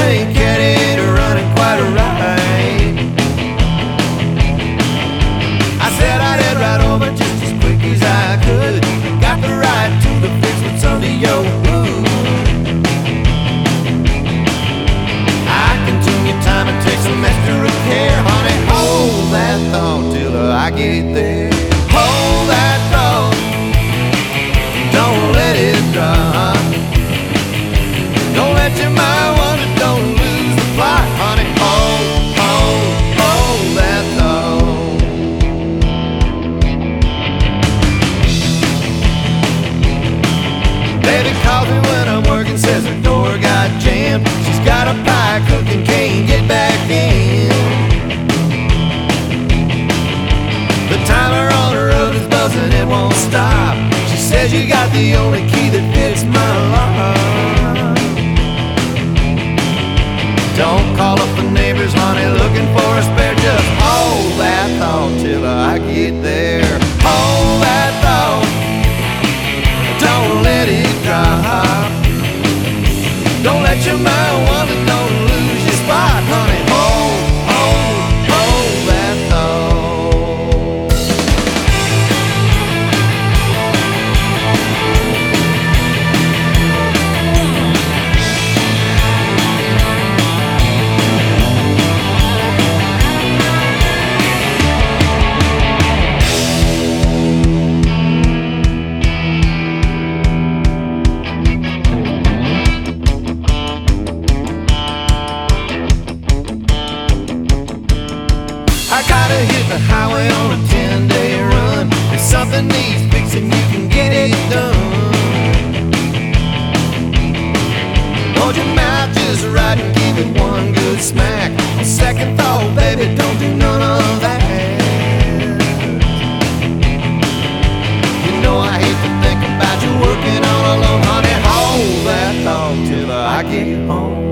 ain't carried or running quite right. I said I'd head right over just as quick as I could. Got the right to the fix what's under your hood. I can tune your time and take some extra care, honey. Hold that thought till I get there. Hold that thought, don't let it drop. Don't let your mind wander, don't lose the plot, honey. Hold, hold, hold that thought. Baby calls me when I'm working, says her door got jammed. She's got a pie cooking, can't get back in. The timer on her oven is buzzing, it won't stop. She says you got the only key that fits my lock. Don't call up the neighbors, honey, looking for a spare. Just hold that thought till I get there. Hold that thought, don't let it drop. Don't let your mind wander, don't lose your spot, honey. Hold, hold, hold that thought. I gotta hit the highway on a 10-day run. If something needs fixing, you can get it done. Hold your mouth just right and give it one good smack. On second thought, baby, don't do none of that. You know I hate to think about you working all alone, honey. Hold that thought till I get home.